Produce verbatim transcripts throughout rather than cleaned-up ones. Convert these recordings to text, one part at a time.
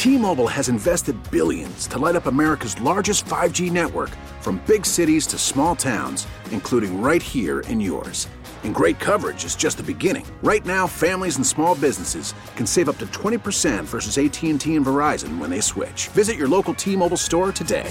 T-Mobile has invested billions to light up America's largest five G network, from big cities to small towns, including right here in yours. And great coverage is just the beginning. Right now, families and small businesses can save up to twenty percent versus A T and T and Verizon when they switch. Visit your local T-Mobile store today.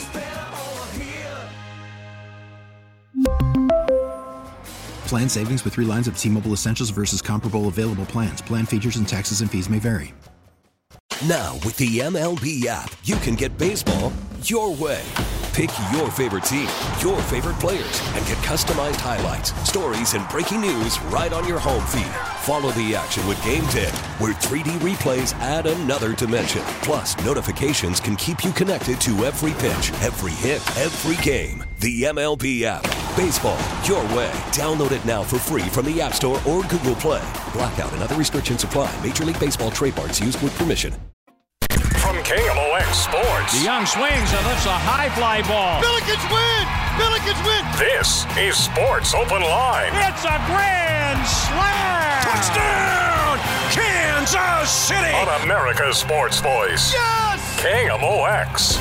Plan savings with three lines of T-Mobile Essentials versus comparable available plans. Plan features and taxes and fees may vary. Now, with the M L B app, you can get baseball your way. Pick your favorite team, your favorite players, and get customized highlights, stories, and breaking news right on your home feed. Follow the action with Game Day, where three D replays add another dimension. Plus, notifications can keep you connected to every pitch, every hit, every game. The M L B app. Baseball your way. Download it now for free from the App Store or Google Play. Blackout and other restrictions apply. Major League Baseball trademarks used with permission. From K M O X Sports. DeYoung swings and lifts a high fly ball. Billikens win! Billikens win! This is Sports Open Line. It's a grand slam! Touchdown! Kansas City! On America's Sports Voice. Yes! K M O X.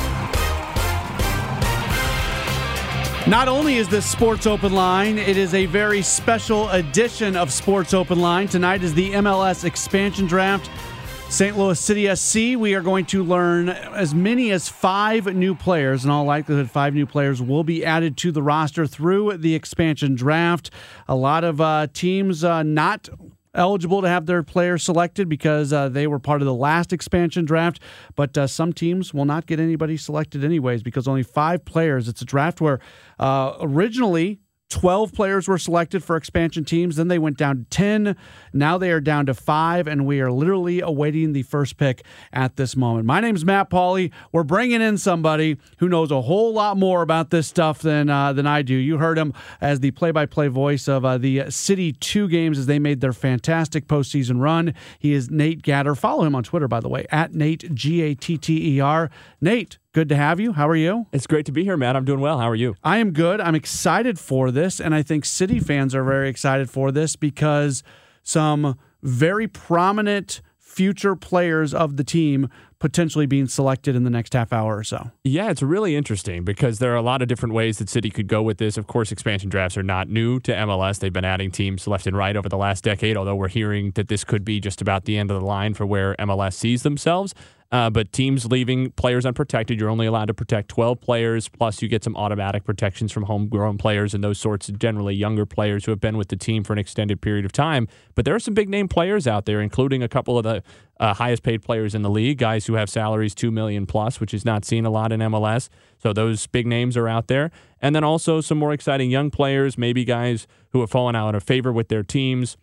Not only is this Sports Open Line, it is a very special edition of Sports Open Line. Tonight is the M L S expansion draft. Saint Louis City S C, we are going to learn as many as five new players. In all likelihood, five new players will be added to the roster through the expansion draft. A lot of uh, teams uh, not eligible to have their players selected because uh, they were part of the last expansion draft, but uh, some teams will not get anybody selected anyways because only five players. It's a draft where uh, originally twelve players were selected for expansion teams. Then they went down to ten. Now they are down to five, and we are literally awaiting the first pick at this moment. My name's Matt Pauley. We're bringing in somebody who knows a whole lot more about this stuff than uh, than I do. You heard him as the play-by-play voice of uh, the City two games as they made their fantastic postseason run. He is Nate Gatter. Follow him on Twitter, by the way, at Nate, G A T T E R. Nate, good to have you. How are you? It's great to be here, Matt. I'm doing well. How are you? I am good. I'm excited for this, and I think City fans are very excited for this because some very prominent future players of the team potentially being selected in the next half hour or so. Yeah, it's really interesting because there are a lot of different ways that City could go with this. Of course, expansion drafts are not new to M L S. They've been adding teams left and right over the last decade, although we're hearing that this could be just about the end of the line for where M L S sees themselves. Uh, but teams leaving players unprotected, you're only allowed to protect twelve players, plus you get some automatic protections from homegrown players and those sorts of generally younger players who have been with the team for an extended period of time. But there are some big-name players out there, including a couple of the uh, highest-paid players in the league, guys who have salaries two million dollars plus, which is not seen a lot in M L S. So those big names are out there. And then also some more exciting young players, maybe guys who have fallen out of favor with their teams.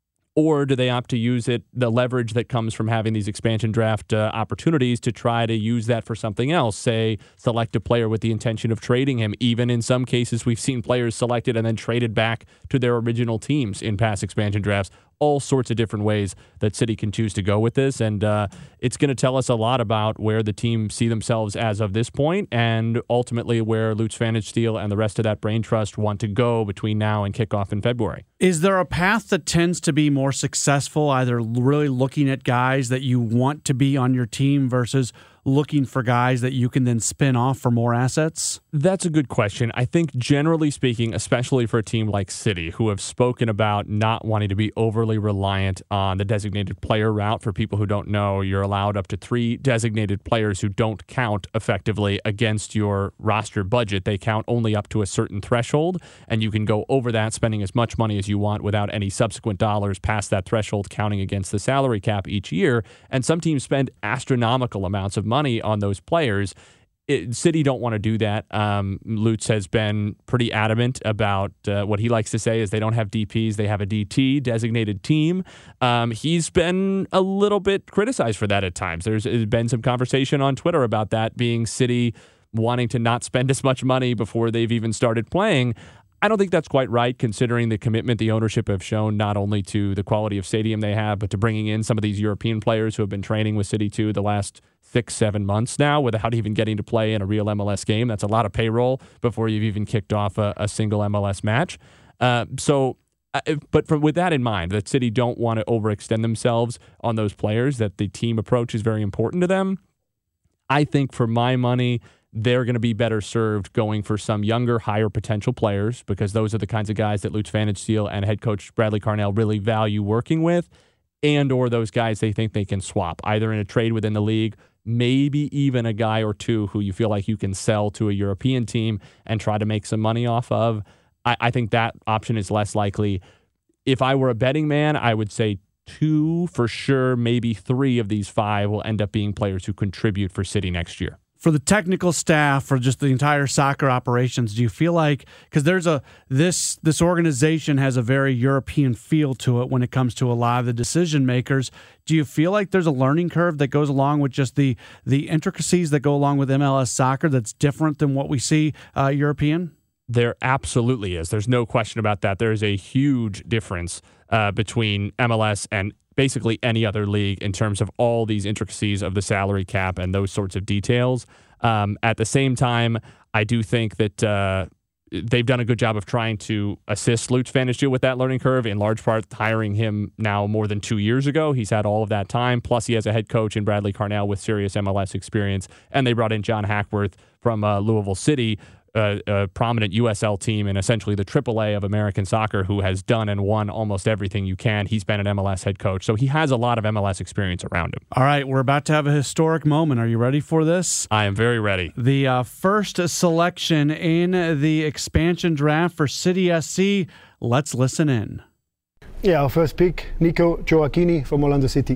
Or do they opt to use it, the leverage that comes from having these expansion draft uh, opportunities, to try to use that for something else? Say, select a player with the intention of trading him. Even in some cases, we've seen players selected and then traded back to their original teams in past expansion drafts. All sorts of different ways that City can choose to go with this. And uh, it's going to tell us a lot about where the team see themselves as of this point and ultimately where Lutz Pfannenstiel and the rest of that brain trust want to go between now and kickoff in February. Is there a path that tends to be more successful, either really looking at guys that you want to be on your team versus looking for guys that you can then spin off for more assets? That's a good question. I think generally speaking, especially for a team like City, who have spoken about not wanting to be overly reliant on the designated player route. For people who don't know, you're allowed up to three designated players who don't count effectively against your roster budget. They count only up to a certain threshold, and you can go over that, spending as much money as you want without any subsequent dollars past that threshold counting against the salary cap each year. And some teams spend astronomical amounts of money on those players. It, City don't want to do that. Um, Lutz has been pretty adamant about uh, what he likes to say is they don't have D Ps, they have a D T, designated team. Um, he's been a little bit criticized for that at times. There's, there's been some conversation on Twitter about that being City wanting to not spend as much money before they've even started playing. I don't think that's quite right, considering the commitment the ownership have shown not only to the quality of stadium they have, but to bringing in some of these European players who have been training with City two the last six, seven months now without even getting to play in a real M L S game. That's a lot of payroll before you've even kicked off a, a single M L S match. Uh, so, uh, but from, with that in mind, that City don't want to overextend themselves on those players, that the team approach is very important to them. I think for my money, they're going to be better served going for some younger, higher potential players because those are the kinds of guys that Lutz Pfannenstiel and head coach Bradley Carnell really value working with, and or those guys they think they can swap, either in a trade within the league, maybe even a guy or two who you feel like you can sell to a European team and try to make some money off of. I, I think that option is less likely. If I were a betting man, I would say two for sure, maybe three of these five will end up being players who contribute for City next year. For the technical staff, for just the entire soccer operations, do you feel like, because there's a this this organization has a very European feel to it when it comes to a lot of the decision makers, do you feel like there's a learning curve that goes along with just the the intricacies that go along with M L S soccer that's different than what we see uh, European? There absolutely is. There's no question about that. There is a huge difference uh, between M L S and basically any other league in terms of all these intricacies of the salary cap and those sorts of details. Um, at the same time, I do think that uh, they've done a good job of trying to assist Lutz Pfannenstiel with that learning curve, in large part hiring him now more than two years ago. He's had all of that time. Plus, he has a head coach in Bradley Carnell with serious M L S experience. And they brought in John Hackworth from uh, Louisville City, Uh, a prominent U S L team and essentially the triple A of American soccer, who has done and won almost everything you can. He's been an M L S head coach, so he has a lot of M L S experience around him. All right, we're about to have a historic moment. Are you ready for this? I am very ready. The uh, first selection in the expansion draft for City S C. Let's listen in. Yeah, our first pick, Nico Gioacchini from Orlando City.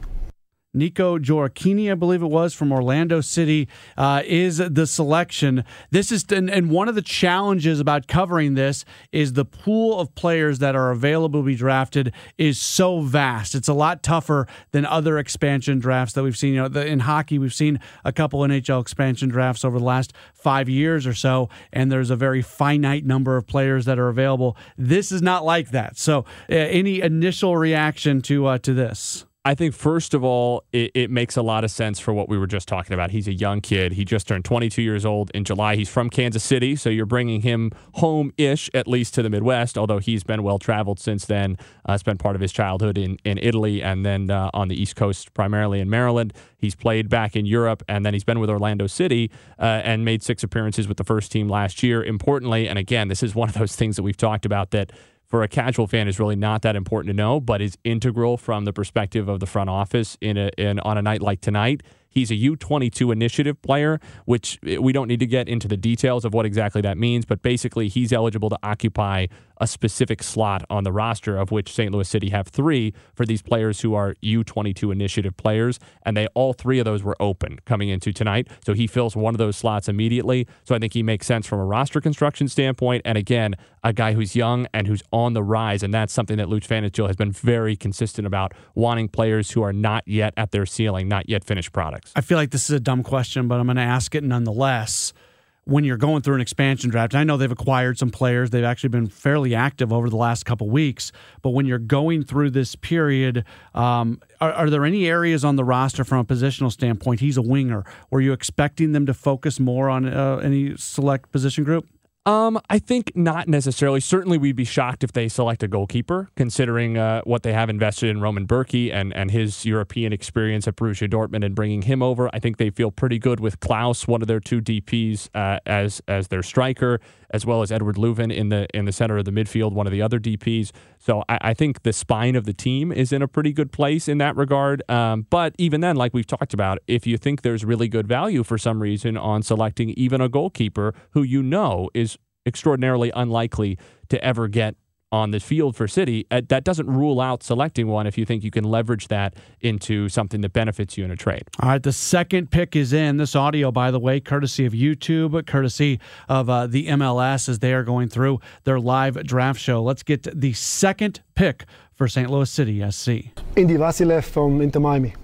Nico Gioacchini, I believe it was, from Orlando City, uh, is the selection. This is, and, and one of the challenges about covering this is the pool of players that are available to be drafted is so vast. It's a lot tougher than other expansion drafts that we've seen. You know, the, in hockey, we've seen a couple N H L expansion drafts over the last five years or so, and there's a very finite number of players that are available. This is not like that. So, uh, any initial reaction to uh, to this? I think, first of all, it, it makes a lot of sense for what we were just talking about. He's a young kid. He just turned twenty-two years old in July. He's from Kansas City, so you're bringing him home-ish, at least to the Midwest, although he's been well-traveled since then. Uh, spent part of his childhood in, in Italy and then uh, on the East Coast, primarily in Maryland. He's played back in Europe, and then he's been with Orlando City uh, and made six appearances with the first team last year. Importantly, and again, this is one of those things that we've talked about that for a casual fan is really not that important to know, but is integral from the perspective of the front office in a, in on a night like tonight. He's a U twenty-two initiative player, which we don't need to get into the details of what exactly that means, but basically he's eligible to occupy a specific slot on the roster, of which Saint Louis City have three for these players who are U twenty-two initiative players, and they all three of those were open coming into tonight, so he fills one of those slots immediately. So I think he makes sense from a roster construction standpoint, and again, a guy who's young and who's on the rise, and that's something that Lutz Pfannenstiel has been very consistent about, wanting players who are not yet at their ceiling, not yet finished products. I feel like this is a dumb question, but I'm going to ask it nonetheless. When you're going through an expansion draft, and I know they've acquired some players, they've actually been fairly active over the last couple weeks, but when you're going through this period, um, are, are there any areas on the roster from a positional standpoint? He's a winger. Were you expecting them to focus more on uh, any select position group? Um, I think not necessarily. Certainly, we'd be shocked if they select a goalkeeper, considering uh, what they have invested in Roman Berkey and, and his European experience at Borussia Dortmund and bringing him over. I think they feel pretty good with Klaus, one of their two D Ps, uh, as as their striker, as well as Edward Leuven in the in the center of the midfield, one of the other D Ps. So I, I think the spine of the team is in a pretty good place in that regard. Um, but even then, like we've talked about, if you think there's really good value for some reason on selecting even a goalkeeper who you know is extraordinarily unlikely to ever get on the field for City, uh, that doesn't rule out selecting one if you think you can leverage that into something that benefits you in a trade. All right, the second pick is in. This audio, by the way, courtesy of YouTube, courtesy of uh, the M L S as they are going through their live draft show. Let's get the second pick for Saint Louis City S C. Indy Vasilev from Inter Miami.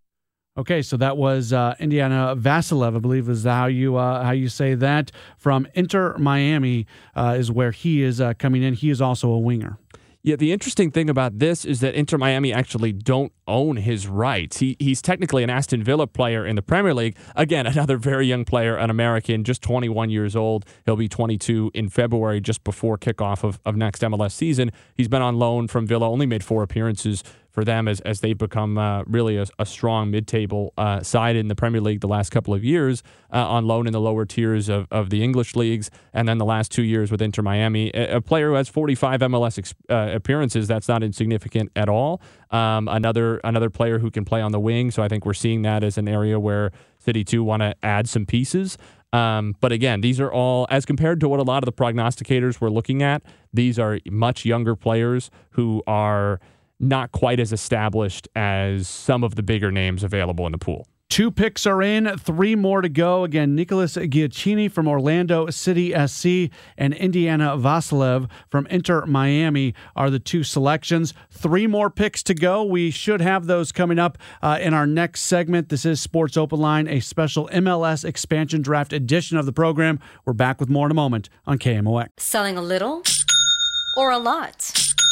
Okay, so that was uh, Indiana Vasilev, I believe is how you uh, how you say that. From Inter Miami uh, is where he is uh, coming in. He is also a winger. Yeah, the interesting thing about this is that Inter Miami actually don't own his rights. He He's technically an Aston Villa player in the Premier League. Again, another very young player, an American, just twenty-one years old. He'll be twenty-two in February, just before kickoff of, of next M L S season. He's been on loan from Villa, only made four appearances for them as, as they've become uh, really a, a strong mid-table uh, side in the Premier League the last couple of years, uh, on loan in the lower tiers of, of the English leagues, and then the last two years with Inter Miami. A, a player who has forty-five M L S ex, uh, appearances, that's not insignificant at all. Um, another another player who can play on the wing, so I think we're seeing that as an area where City too want to add some pieces. Um, but again, these are all, as compared to what a lot of the prognosticators were looking at, these are much younger players who are not quite as established as some of the bigger names available in the pool. Two picks are in, three more to go. Again, Nicholas Giacchini from Orlando City S C and Indiana Vassilev from Inter Miami are the two selections. Three more picks to go. We should have those coming up uh, in our next segment. This is Sports Open Line, a special M L S expansion draft edition of the program. We're back with more in a moment on K M O X. Selling a little or a lot?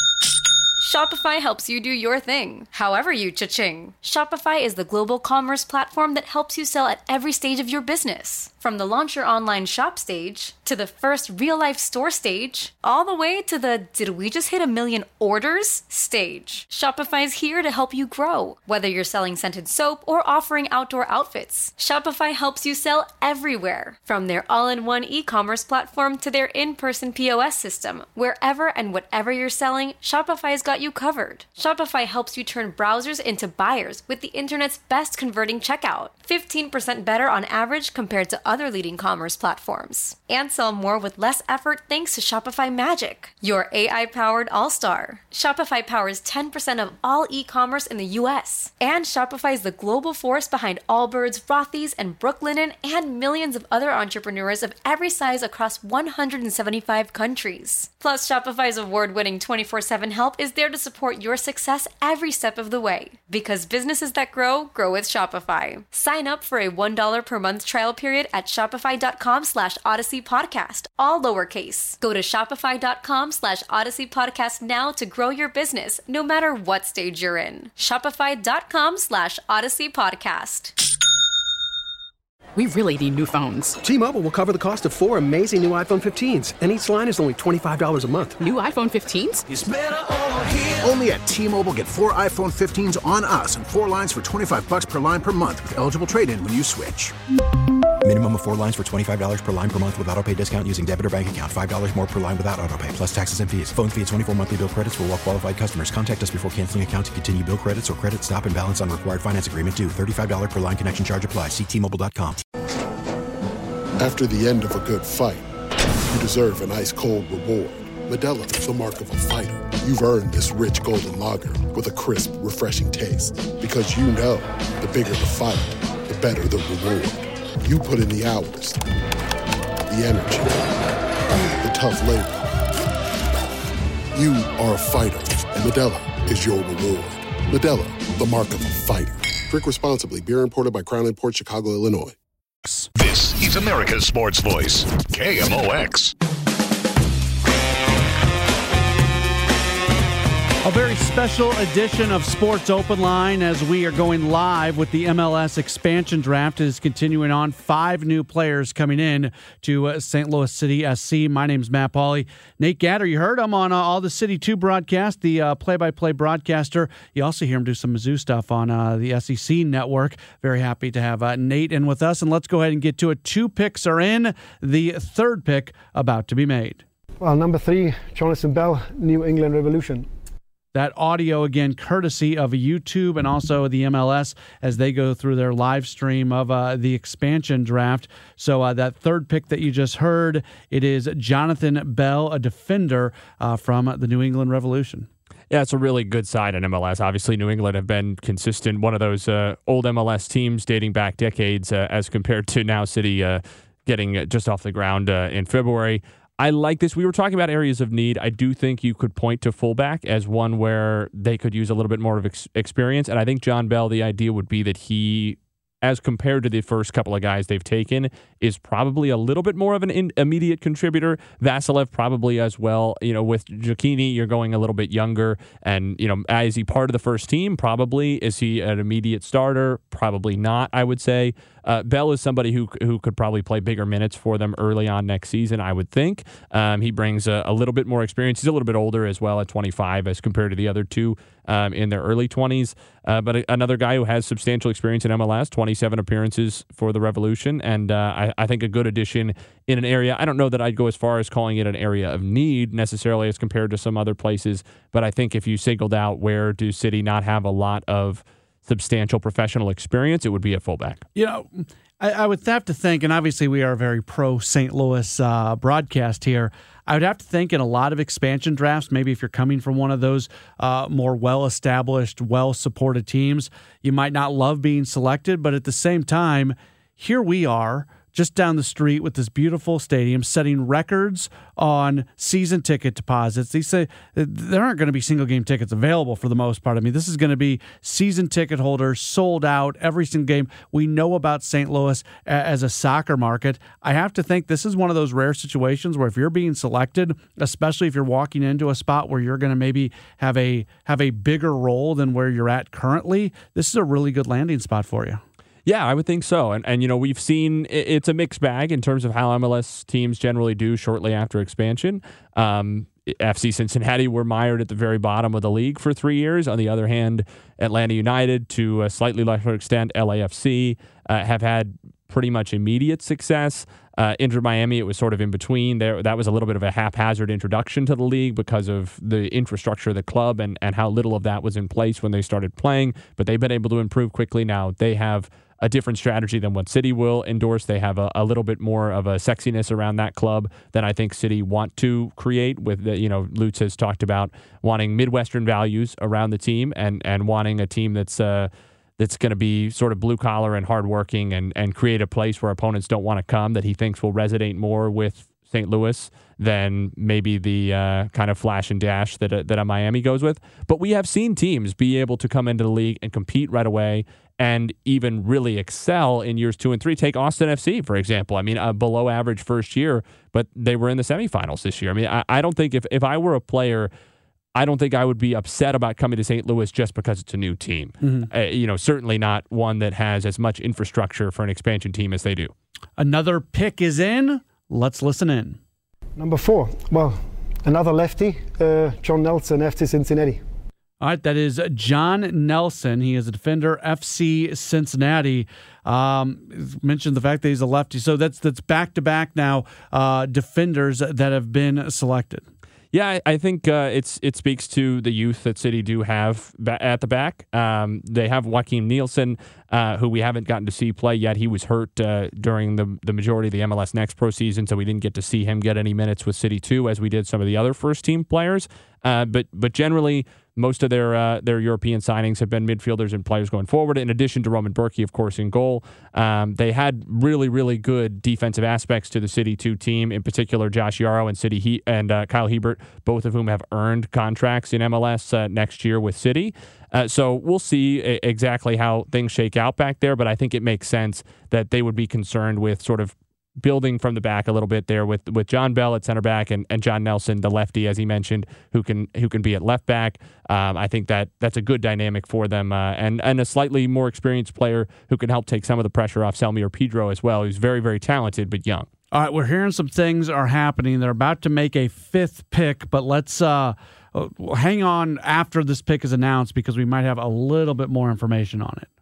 Shopify helps you do your thing, however you cha-ching. Shopify is the global commerce platform that helps you sell at every stage of your business. From the launch your online shop stage, to the first real-life store stage, all the way to the did we just hit a million orders stage. Shopify's here to help you grow. Whether you're selling scented soap or offering outdoor outfits, Shopify helps you sell everywhere. From their all-in-one e-commerce platform to their in-person P O S system, wherever and whatever you're selling, Shopify's got you covered. Shopify helps you turn browsers into buyers with the internet's best converting checkout. fifteen percent better on average compared to other leading commerce platforms. And sell more with less effort thanks to Shopify Magic, your A I-powered all-star. Shopify powers ten percent of all e-commerce in the U S. And Shopify is the global force behind Allbirds, Rothy's, and Brooklinen, and millions of other entrepreneurs of every size across one hundred seventy-five countries. Plus, Shopify's award-winning twenty-four seven help is there to support your success every step of the way. Because businesses that grow, grow with Shopify. Sign up for a one dollar per month trial period at shopify.com slash Odyssey Podcast, all lowercase. Go to shopify.com slash Odyssey Podcast now to grow your business, no matter what stage you're in. Shopify.com slash Odyssey Podcast. We really need new phones. T-Mobile will cover the cost of four amazing new iPhone fifteens, and each line is only twenty-five dollars a month. New iPhone fifteens? It's better over here. Only at T-Mobile, get four iPhone fifteens on us and four lines for twenty-five dollars per line per month with eligible trade-in when you switch. Minimum of four lines for twenty-five dollars per line per month with autopay discount using debit or bank account. five dollars more per line without autopay, plus taxes and fees. Phone fee at twenty-four monthly bill credits for well-qualified customers. Contact us before canceling account to continue bill credits or credit stop and balance on required finance agreement due. thirty-five dollars per line connection charge applies. See T Mobile dot com. After the end of a good fight, you deserve an ice-cold reward. Modelo is the mark of a fighter. You've earned this rich golden lager with a crisp, refreshing taste. Because you know, the bigger the fight, the better the reward. You put in the hours, the energy, the tough labor. You are a fighter, and Modelo is your reward. Modelo, the mark of a fighter. Drink responsibly. Beer imported by Crown Imports, Chicago, Illinois. This is America's Sports Voice, K M O X. A very special edition of Sports Open Line as we are going live with the M L S expansion draft. It is continuing on. Five new players coming in to uh, Saint Louis City S C. My name's Matt Pauley. Nate Gatter, you heard him on uh, all the City two broadcast, the uh, play-by-play broadcaster. You also hear him do some Mizzou stuff on uh, the S E C network. Very happy to have uh, Nate in with us. And let's go ahead and get to it. Two picks are in. The third pick about to be made. Well, number three, Jonathan Bell, New England Revolution. That audio, again, courtesy of YouTube and also the M L S as they go through their live stream of uh, the expansion draft. So uh, that third pick that you just heard, it is Jonathan Bell, a defender uh, from the New England Revolution. Yeah, it's a really good side in M L S. Obviously, New England have been consistent, one of those uh, old M L S teams dating back decades uh, as compared to now City uh, getting just off the ground uh, in February. I like this. We were talking about areas of need. I do think you could point to fullback as one where they could use a little bit more of ex- experience. And I think John Bell, the idea would be that he, as compared to the first couple of guys they've taken, is probably a little bit more of an in- immediate contributor. Vassilev probably as well. You know, with Giacchini, you're going a little bit younger. And, you know, is he part of the first team? Probably. Is he an immediate starter? Probably not, I would say. Uh, Bell is somebody who who could probably play bigger minutes for them early on next season, I would think. Um, he brings a, a little bit more experience. He's a little bit older as well at twenty-five as compared to the other two um, in their early twenties. Uh, but a, another guy who has substantial experience in M L S, twenty-seven appearances for the Revolution, and uh, I, I think a good addition in an area. I don't know that I'd go as far as calling it an area of need necessarily as compared to some other places, but I think if you singled out where do City not have a lot of substantial professional experience, it would be at fullback. You know, I, I would have to think, and obviously we are a very pro Saint Louis uh, broadcast here, I would have to think in a lot of expansion drafts, maybe if you're coming from one of those uh, more well-established, well-supported teams, you might not love being selected, but at the same time, here we are, just down the street with this beautiful stadium, setting records on season ticket deposits. They say there aren't going to be single game tickets available for the most part. I mean, this is going to be season ticket holders sold out every single game. We know about Saint Louis as a soccer market. I have to think this is one of those rare situations where if you're being selected, especially if you're walking into a spot where you're going to maybe have a have a bigger role than where you're at currently, this is a really good landing spot for you. Yeah, I would think so. And, and you know, we've seen it's a mixed bag in terms of how M L S teams generally do shortly after expansion. Um, F C Cincinnati were mired at the very bottom of the league for three years. On the other hand, Atlanta United, to a slightly lesser extent, L A F C, uh, have had pretty much immediate success. Uh, Inter Miami, it was sort of in between. There, that was a little bit of a haphazard introduction to the league because of the infrastructure of the club and, and how little of that was in place when they started playing. But they've been able to improve quickly now. They have a different strategy than what City will endorse. They have a, a little bit more of a sexiness around that club than I think City want to create. With the, you know, Lutz has talked about wanting Midwestern values around the team and and wanting a team that's uh, that's going to be sort of blue collar and hardworking and and create a place where opponents don't want to come, that he thinks will resonate more with Saint Louis than maybe the uh, kind of flash and dash that a, that a Miami goes with. But we have seen teams be able to come into the league and compete right away and even really excel in years two and three. Take Austin F C, for example. I mean, a below average first year, but they were in the semifinals this year. I mean, I, I don't think if, if I were a player, I don't think I would be upset about coming to Saint Louis just because it's a new team. Mm-hmm. Uh, you know, certainly not one that has as much infrastructure for an expansion team as they do. Another pick is in. Let's listen in. Number four. Well, another lefty, uh, John Nelson, F C Cincinnati. All right, that is John Nelson. He is a defender, F C Cincinnati. Um, mentioned the fact that he's a lefty. So that's that's back-to-back now uh, defenders that have been selected. Yeah, I, I think uh, it's it speaks to the youth that City do have ba- at the back. Um, they have Joaquin Nielsen, uh, who we haven't gotten to see play yet. He was hurt uh, during the the majority of the M L S Next Pro season, so we didn't get to see him get any minutes with City too, as we did some of the other first-team players. Uh, but but generally, most of their uh, their European signings have been midfielders and players going forward, in addition to Roman Berkey, of course, in goal. Um, they had really, really good defensive aspects to the City two team, in particular Josh Yarrow and City he- and uh, Kyle Hebert, both of whom have earned contracts in M L S uh, next year with City. Uh, so we'll see a- exactly how things shake out back there, but I think it makes sense that they would be concerned with sort of building from the back a little bit there with with John Bell at center back and, and John Nelson, the lefty, as he mentioned, who can who can be at left back. Um, I think that that's a good dynamic for them, uh, and and a slightly more experienced player who can help take some of the pressure off Selmir Pedro as well. He's very, very talented, but young. All right, we're hearing some things are happening. They're about to make a fifth pick, but let's uh, hang on after this pick is announced because we might have a little bit more information on it.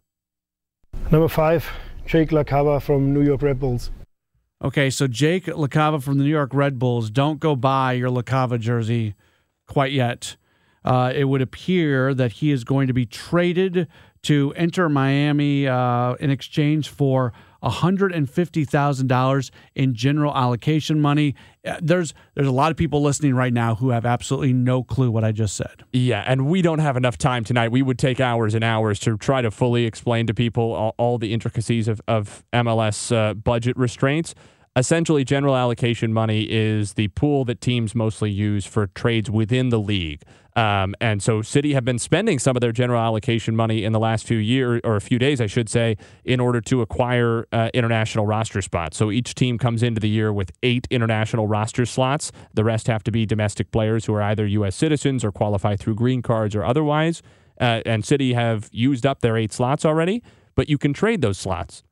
Number five, Jake LaCava from New York Red Bulls. Okay, so Jake LaCava from the New York Red Bulls. Don't go buy your LaCava jersey quite yet. Uh, it would appear that he is going to be traded to Inter Miami uh, in exchange for one hundred fifty thousand dollars in general allocation money. Uh, there's there's a lot of people listening right now who have absolutely no clue what I just said. Yeah, and we don't have enough time tonight. We would take hours and hours to try to fully explain to people all, all the intricacies of, of M L S uh, budget restraints. Essentially, general allocation money is the pool that teams mostly use for trades within the league. Um, and so City have been spending some of their general allocation money in the last few years, or a few days, I should say, in order to acquire uh, international roster spots. So each team comes into the year with eight international roster slots. The rest have to be domestic players who are either U S citizens or qualify through green cards or otherwise. Uh, and City have used up their eight slots already, but you can trade those slots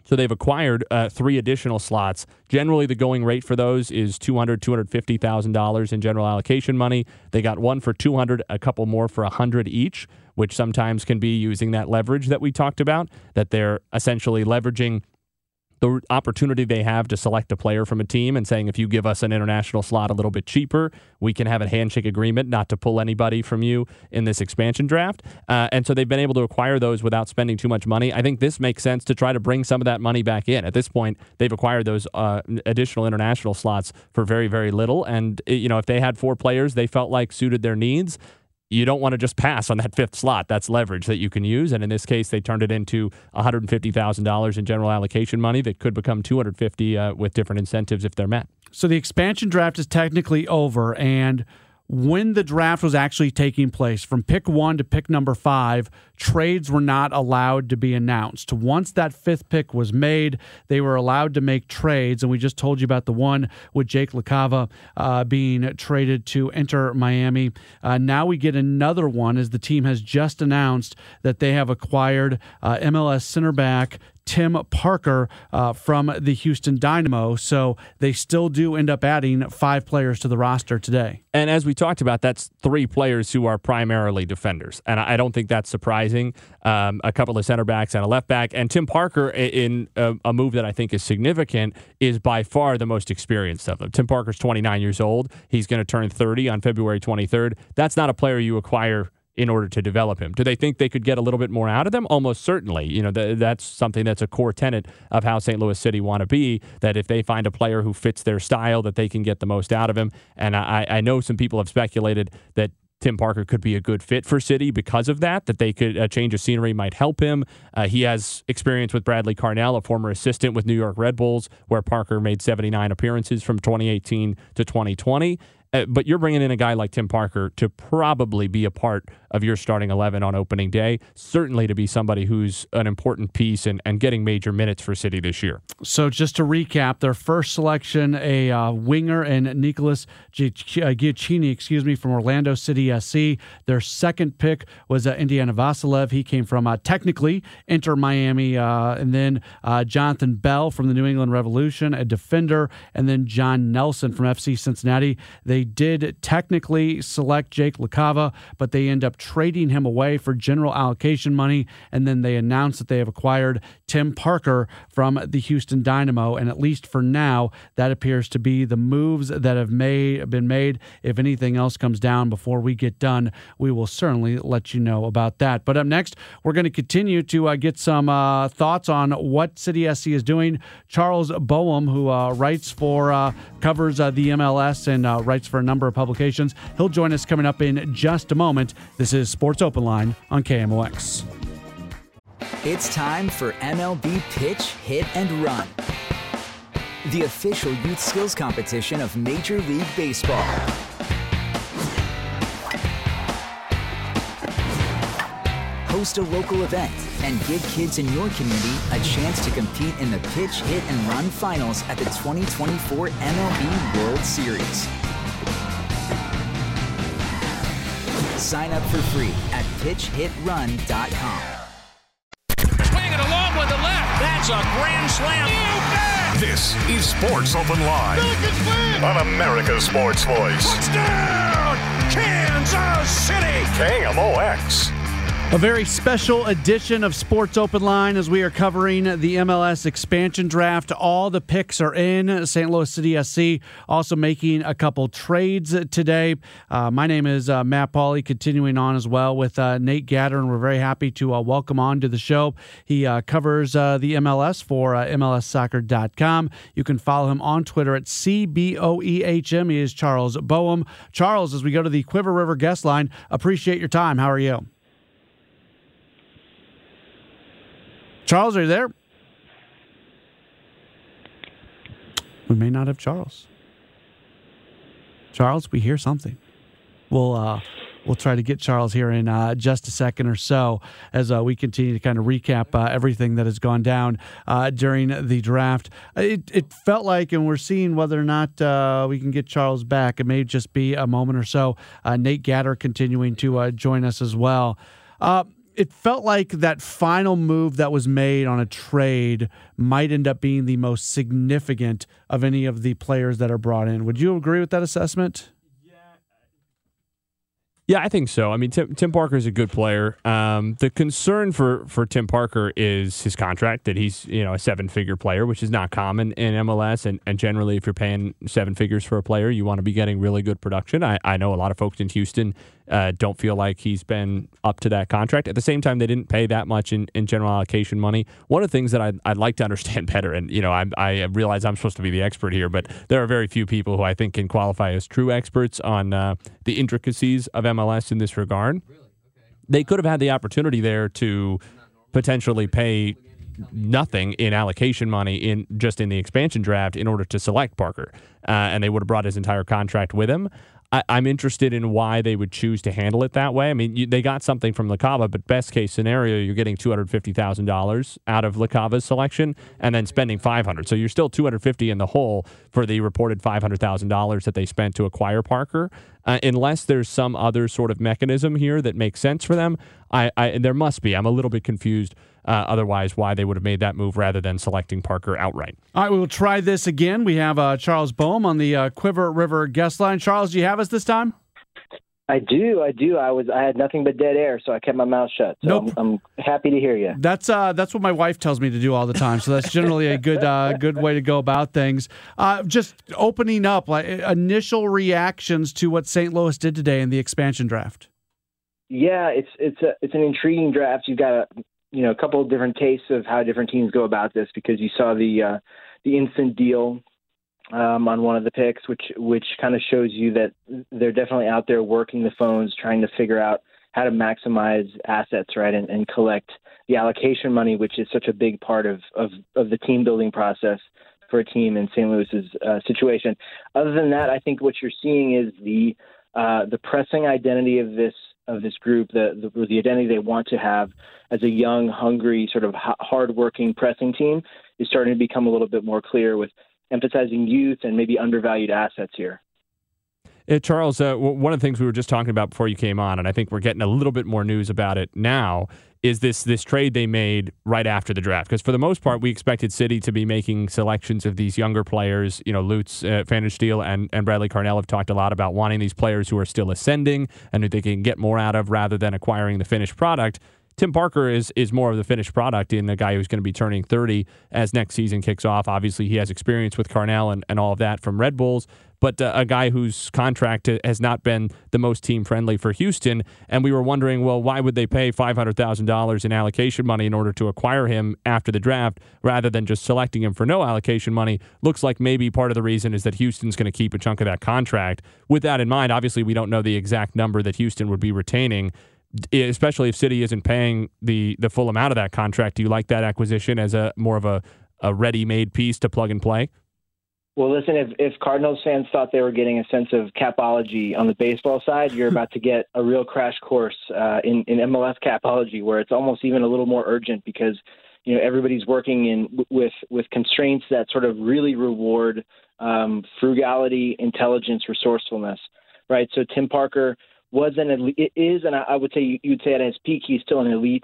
So they've acquired uh, three additional slots. Generally, the going rate for those is two hundred thousand dollars, two hundred fifty thousand dollars in general allocation money. They got one for two hundred dollars, a couple more for one hundred dollars each, which sometimes can be using that leverage that we talked about, that they're essentially leveraging the opportunity they have to select a player from a team and saying, if you give us an international slot a little bit cheaper, we can have a handshake agreement not to pull anybody from you in this expansion draft. Uh, and so they've been able to acquire those without spending too much money. I think this makes sense to try to bring some of that money back in. At this point, they've acquired those uh, additional international slots for very, very little. And, you know, if they had four players they felt like suited their needs, you don't want to just pass on that fifth slot. That's leverage that you can use. And in this case, they turned it into one hundred fifty thousand dollars in general allocation money that could become two hundred fifty thousand dollars uh, with different incentives if they're met. So the expansion draft is technically over, and when the draft was actually taking place, from pick one to pick number five, trades were not allowed to be announced. Once that fifth pick was made, they were allowed to make trades, and we just told you about the one with Jake LaCava uh, being traded to Inter Miami. Uh, now we get another one as the team has just announced that they have acquired uh, M L S center back Tim Parker uh, from the Houston Dynamo. So they still do end up adding five players to the roster today. And as we talked about, that's three players who are primarily defenders. And I don't think that's surprising. Um, a couple of center backs and a left back. And Tim Parker, in a, a move that I think is significant, is by far the most experienced of them. Tim Parker's twenty-nine years old. He's going to turn thirty on February twenty-third. That's not a player you acquire in order to develop him. Do they think they could get a little bit more out of them? Almost certainly. You know, th- that's something that's a core tenet of how Saint Louis City want to be, that if they find a player who fits their style, that they can get the most out of him. And I, I know some people have speculated that Tim Parker could be a good fit for City because of that, that they could, a change of scenery might help him. Uh, he has experience with Bradley Carnell, a former assistant with New York Red Bulls, where Parker made seventy-nine appearances from twenty eighteen to twenty twenty. Uh, but you're bringing in a guy like Tim Parker to probably be a part of your starting eleven on opening day, certainly to be somebody who's an important piece and, and getting major minutes for City this year. So just to recap, their first selection, a uh, winger and Nicholas Giacchini, excuse me, from Orlando City S C. Their second pick was uh, Indiana Vasilev. He came from uh, technically Inter Miami. Uh, and then uh, Jonathan Bell from the New England Revolution, a defender. And then John Nelson from F C Cincinnati. They did technically select Jake LaCava, but they end up trading him away for general allocation money, and then they announced that they have acquired Tim Parker from the Houston Dynamo, and at least for now, that appears to be the moves that have made been made. If anything else comes down before we get done, we will certainly let you know about that. But up next, we're going to continue to uh, get some uh, thoughts on what City S C is doing. Charles Boehm, who uh, writes for, uh, covers uh, the M L S and uh, writes for a number of publications. He'll join us coming up in just a moment. This is Sports Open Line on K M O X. It's time for M L B Pitch, Hit, and Run, the official youth skills competition of Major League Baseball. Host a local event and give kids in your community a chance to compete in the Pitch, Hit, and Run finals at the twenty twenty-four M L B World Series. Sign up for free at pitch hit run dot com. Swinging along with the left. That's a grand slam. This is Sports Open Line on America's Sports Voice. Touchdown, Kansas City. K M O X. A very special edition of Sports Open Line as we are covering the M L S expansion draft. All the picks are in. Saint Louis City S C also making a couple trades today. Uh, my name is uh, Matt Pauley, continuing on as well with uh, Nate Gatter, and we're very happy to uh, welcome on to the show. He uh, covers uh, the M L S for uh, M L S soccer dot com. You can follow him on Twitter at C B O E H M. He is Charles Boehm. Charles, as we go to the Quiver River guest line, appreciate your time. How are you? Charles, are you there? We may not have Charles. Charles, we hear something. We'll uh, we'll try to get Charles here in uh, just a second or so as uh, we continue to kind of recap uh, everything that has gone down uh, during the draft. It, it felt like, and we're seeing whether or not uh, we can get Charles back. It may just be a moment or so. Uh, Nate Gatter continuing to uh, join us as well. Uh, it felt like that final move that was made on a trade might end up being the most significant of any of the players that are brought in. Would you agree with that assessment? Yeah, I think so. I mean, Tim, Tim Parker is a good player. Um, the concern for, for Tim Parker is his contract, that he's, you know, a seven-figure player, which is not common in M L S. And, and generally, if you're paying seven figures for a player, you want to be getting really good production. I, I know a lot of folks in Houston uh, don't feel like he's been up to that contract. At the same time, they didn't pay that much in, in general allocation money. One of the things that I'd, I'd like to understand better, and, you know, I, I realize I'm supposed to be the expert here, but there are very few people who I think can qualify as true experts on uh, the intricacies of M L S in this regard. They could have had the opportunity there to potentially pay nothing in allocation money in just in the expansion draft in order to select Parker, uh, and they would have brought his entire contract with him. I, I'm interested in why they would choose to handle it that way. I mean, you, they got something from LaCava, but best case scenario, you're getting two hundred fifty thousand dollars out of LaCava's selection and then spending five hundred dollars. So you're still two hundred fifty dollars in the hole for the reported five hundred thousand dollars that they spent to acquire Parker. Uh, unless there's some other sort of mechanism here that makes sense for them, I, I there must be. I'm a little bit confused uh, otherwise why they would have made that move rather than selecting Parker outright. All right, we will try this again. We have uh, Charles Boehm on the uh, Quiver River guest line. Charles, do you have us this time? I do, I do. I was, I had nothing but dead air, so I kept my mouth shut. So Nope. I'm, I'm happy to hear you. That's uh, that's what my wife tells me to do all the time. So that's generally a good uh, good way to go about things. Uh, just opening up, like initial reactions to what Saint Louis did today in the expansion draft. Yeah, it's it's a it's an intriguing draft. You've got a you know a couple of different tastes of how different teams go about this, because you saw the uh, the instant deal um, on one of the picks, which which kind of shows you that they're definitely out there working the phones, trying to figure out how to maximize assets, right, and, and collect the allocation money, which is such a big part of of, of the team building process for a team in Saint Louis's uh, situation. Other than that, I think what you're seeing is the uh, the pressing identity of this of this group, the, the the identity they want to have as a young, hungry, sort of hard-working pressing team is starting to become a little bit more clear, with emphasizing youth and maybe undervalued assets here. Uh, Charles, uh, w- one of the things we were just talking about before you came on, and I think we're getting a little bit more news about it now, is this this trade they made right after the draft. Because for the most part, we expected City to be making selections of these younger players. You know, Lutz, uh, Pfannenstiel, and, and Bradley Carnell have talked a lot about wanting these players who are still ascending and who they can get more out of rather than acquiring the finished product. Tim Parker is is more of the finished product in a guy who's going to be turning thirty as next season kicks off. Obviously, he has experience with Carnell and, and all of that from Red Bulls, but uh, a guy whose contract has not been the most team-friendly for Houston. And we were wondering, well, why would they pay five hundred thousand dollars in allocation money in order to acquire him after the draft rather than just selecting him for no allocation money? Looks like maybe part of the reason is that Houston's going to keep a chunk of that contract. With that in mind, obviously, we don't know the exact number that Houston would be retaining, especially if City isn't paying the the full amount of that contract. Do you like that acquisition as a more of a, a ready-made piece to plug and play? Well, listen, if, if Cardinals fans thought they were getting a sense of capology on the baseball side, you're about to get a real crash course uh, in, in M L S capology, where it's almost even a little more urgent because, you know, everybody's working in with with constraints that sort of really reward um, frugality, intelligence, resourcefulness, right? So Tim Parker was an elite, it is, and I would say you would say at his peak, he's still an elite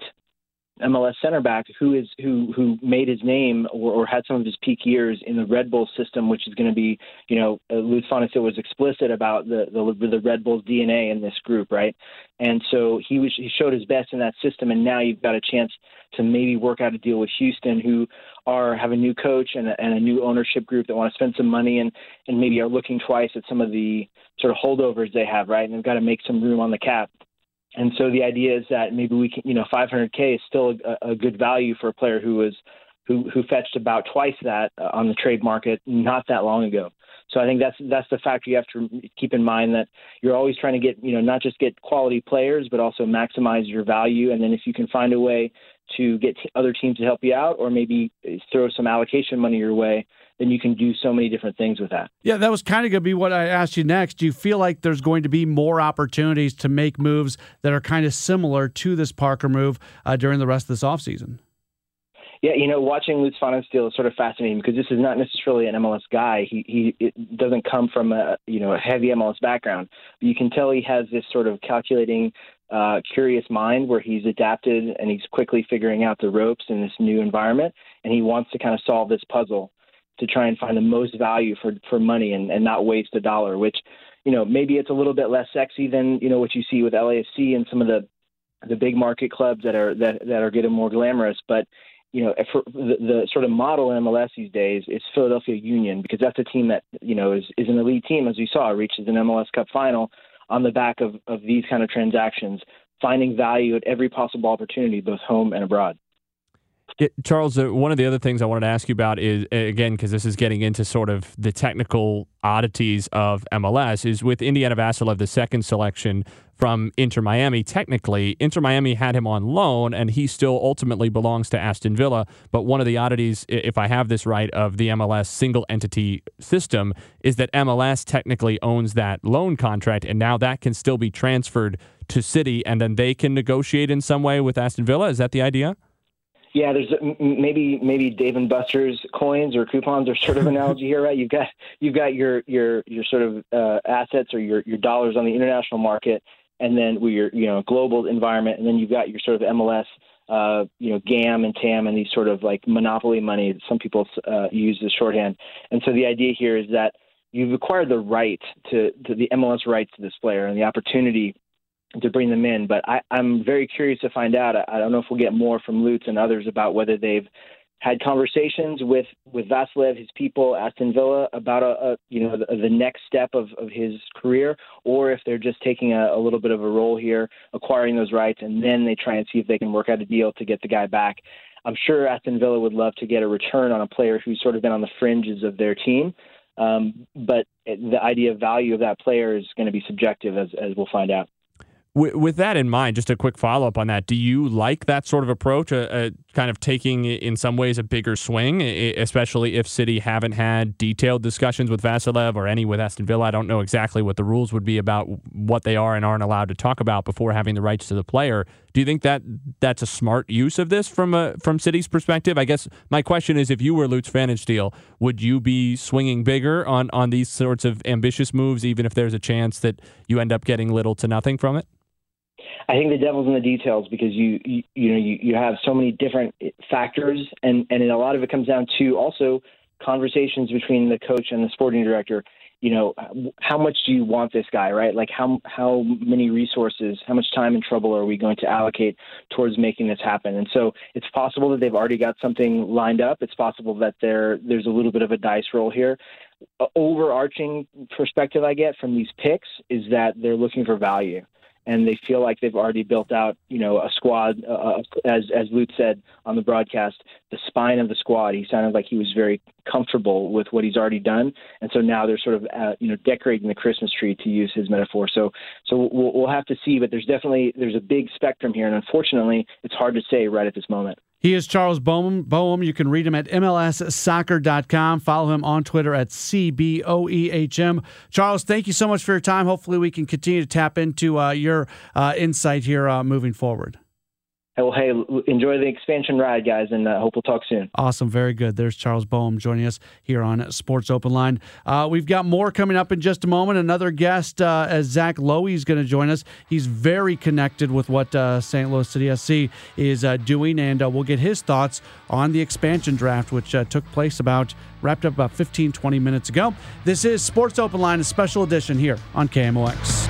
M L S center back who is who who made his name or, or had some of his peak years in the Red Bull system, which is going to be, you know, uh, Lutz Pfannenstiel was explicit about the, the the Red Bull's D N A in this group, right? And so he was he showed his best in that system, and now you've got a chance to maybe work out a deal with Houston, who are have a new coach and a, and a new ownership group that want to spend some money and and maybe are looking twice at some of the sort of holdovers they have, right? And they've got to make some room on the cap. And so the idea is that maybe we can, you know, five hundred K is still a, a good value for a player who was who who fetched about twice that uh, on the trade market not that long ago. So I think that's that's the factor you have to keep in mind, that you're always trying to get, you know, not just get quality players, but also maximize your value. And then if you can find a way to get t- other teams to help you out, or maybe throw some allocation money your way, then you can do so many different things with that. Yeah, that was kind of going to be what I asked you next. Do you feel like there's going to be more opportunities to make moves that are kind of similar to this Parker move uh, during the rest of this offseason? Yeah, you know, watching Lutz Pfannenstiel is sort of fascinating because this is not necessarily an M L S guy. He he it doesn't come from a, you know, a heavy M L S background. But you can tell he has this sort of calculating uh, curious mind where he's adapted and he's quickly figuring out the ropes in this new environment, and he wants to kind of solve this puzzle to try and find the most value for, for money and, and not waste a dollar, which, you know, maybe it's a little bit less sexy than, you know, what you see with L A F C and some of the the big market clubs that are that, that are getting more glamorous. But, you know, for the, the sort of model in M L S these days is Philadelphia Union, because that's a team that, you know, is, is an elite team, as we saw, reaches an M L S Cup final on the back of, of these kind of transactions, finding value at every possible opportunity, both home and abroad. It, Charles, uh, one of the other things I wanted to ask you about is, again, because this is getting into sort of the technical oddities of M L S, is with Indiana Vassilev, the second selection from Inter Miami. Technically, Inter Miami had him on loan, and he still ultimately belongs to Aston Villa. But one of the oddities, if I have this right, of the M L S single entity system is that M L S technically owns that loan contract, and now that can still be transferred to City, and then they can negotiate in some way with Aston Villa. Is that the idea? Yeah, there's maybe maybe Dave and Buster's coins or coupons are sort of analogy here, right? You've got you've got your your your sort of uh, assets or your, your dollars on the international market, and then with your you know global environment, and then you've got your sort of M L S, uh, you know, G A M and T A M and these sort of like monopoly money that some people uh, use as shorthand. And so the idea here is that you've acquired the right to, to the M L S rights to this player and the opportunity to bring them in. But I, I'm very curious to find out. I, I don't know if we'll get more from Lutz and others about whether they've had conversations with, with Vassilev, his people, Aston Villa, about a, a you know the, the next step of, of his career, or if they're just taking a, a little bit of a role here, acquiring those rights, and then they try and see if they can work out a deal to get the guy back. I'm sure Aston Villa would love to get a return on a player who's sort of been on the fringes of their team, um, but the idea of value of that player is going to be subjective, as, as we'll find out. With that in mind, just a quick follow-up on that, do you like that sort of approach, uh, uh, kind of taking, in some ways, a bigger swing, especially if City haven't had detailed discussions with Vassilev or any with Aston Villa? I don't know exactly what the rules would be about what they are and aren't allowed to talk about before having the rights to the player. Do you think that that's a smart use of this from a, from City's perspective? I guess my question is, if you were Lutz Pfannenstiel, would you be swinging bigger on, on these sorts of ambitious moves, even if there's a chance that you end up getting little to nothing from it? I think the devil's in the details, because you you, you know you, you have so many different factors, and, and a lot of it comes down to also conversations between the coach and the sporting director. You know, how much do you want this guy, right? Like how how many resources, how much time and trouble are we going to allocate towards making this happen? And so it's possible that they've already got something lined up. It's possible that there there's a little bit of a dice roll here. A overarching perspective I get from these picks is that they're looking for value, and they feel like they've already built out, you know, a squad, uh, as as Lutz said on the broadcast, the spine of the squad. He sounded like he was very comfortable with what he's already done, and so now they're sort of, uh, you know, decorating the Christmas tree, to use his metaphor. So, so we'll, we'll have to see, but there's definitely there's a big spectrum here, and unfortunately, it's hard to say right at this moment. He is Charles Boehm. Boehm. You can read him at M L S soccer dot com. Follow him on Twitter at C B O E H M. Charles, thank you so much for your time. Hopefully we can continue to tap into uh, your uh, insight here uh, moving forward. Well, hey, enjoy the expansion ride, guys, and uh, hope we'll talk soon. Awesome. Very good. There's Charles Boehm joining us here on Sports Open Line. Uh, we've got more coming up in just a moment. Another guest, uh, as Zach Lowy, is going to join us. He's very connected with what uh, Saint Louis City S C is uh, doing, and uh, we'll get his thoughts on the expansion draft, which uh, took place about, wrapped up about fifteen, twenty minutes ago. This is Sports Open Line, a special edition here on K M O X.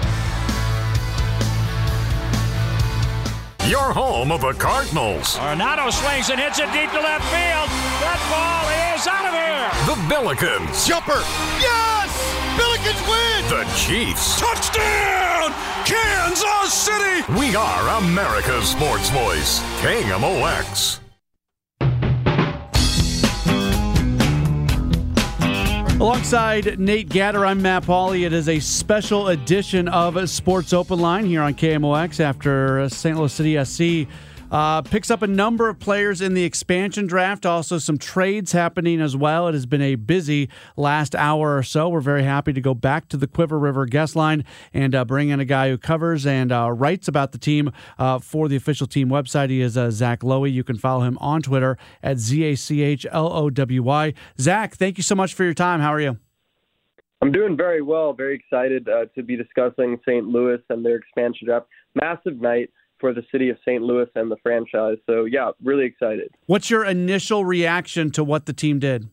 Your home of the Cardinals. Arenado swings and hits it deep to left field. That ball is out of here. The Billikens. Jumper. Yes! Billikens win! The Chiefs. Touchdown! Kansas City! We are America's sports voice. K M O X. Alongside Nate Gatter, I'm Matt Pauley. It is a special edition of Sports Open Line here on K M O X after Saint Louis City S C uh, picks up a number of players in the expansion draft. Also some trades happening as well. It has been a busy last hour or so. We're very happy to go back to the Quiver River guest line and uh, bring in a guy who covers and uh, writes about the team uh, for the official team website. He is uh, Zach Lowy. You can follow him on Twitter at Z A C H L O W Y. Zach, thank you so much for your time. How are you? I'm doing very well. Very excited uh, to be discussing Saint Louis and their expansion draft. Massive night for the city of Saint Louis and the franchise. So, yeah, really excited. What's your initial reaction to what the team did?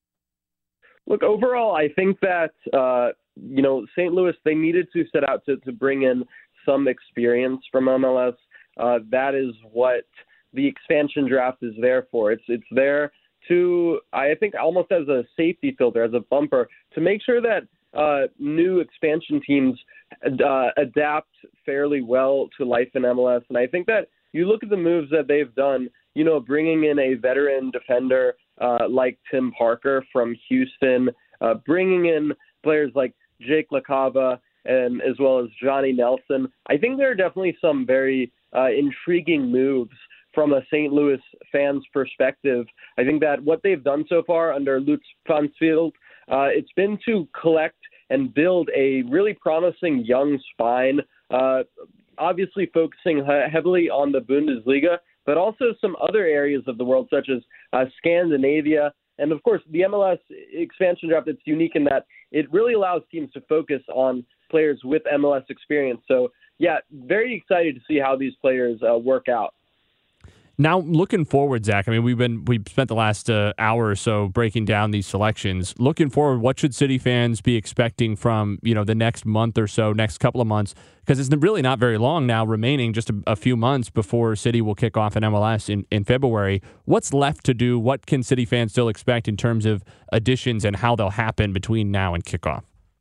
Look, overall, I think that, uh, you know, Saint Louis, they needed to set out to, to bring in some experience from M L S. Uh, that is what the expansion draft is there for. It's it's there to, I think, almost as a safety filter, as a bumper, to make sure that uh, new expansion teams uh, adapt fairly well to life in M L S. And I think that you look at the moves that they've done, you know, bringing in a veteran defender uh, like Tim Parker from Houston, uh, bringing in players like Jake LaCava and as well as Johnny Nelson. I think there are definitely some very uh, intriguing moves from a Saint Louis fan's perspective. I think that what they've done so far under Lutz Pfannenstiel, uh, it's been to collect and build a really promising young spine, uh, obviously focusing he- heavily on the Bundesliga, but also some other areas of the world, such as uh, Scandinavia. And, of course, the M L S expansion draft, it's unique in that it really allows teams to focus on players with M L S experience. So, yeah, very excited to see how these players uh, work out. Now, looking forward, Zach, I mean, we've been we've spent the last uh, hour or so breaking down these selections. Looking forward, what should City fans be expecting from, you know, the next month or so, next couple of months? Because it's really not very long now remaining, just a, a few months before City will kick off in M L S in, in February. What's left to do? What can City fans still expect in terms of additions and how they'll happen between now and kickoff?